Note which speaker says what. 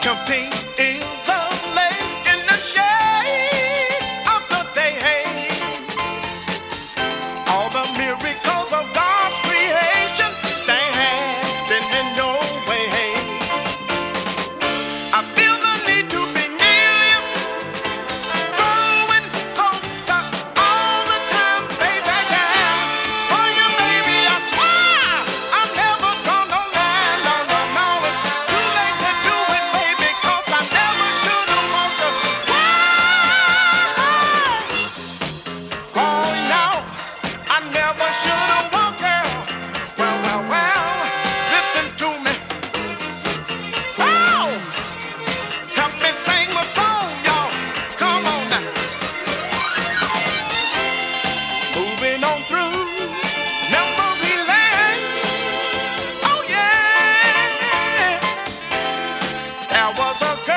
Speaker 1: Tempting is a lake in the shade of the day. All the miracles of God's creation standing in your way. I feel the need to be near you, growing closer all the time, baby, yeah. For you, baby, I swear I'm never gonna lie. No, no, no, it's too late to do it, baby, 'cause I never should have walked away. Oh, no, I never should have walked there. Well, well, well, listen to me. Oh, help me sing my song, y'all. Come on now. Moving on through memory lane. Oh, yeah. There was a girl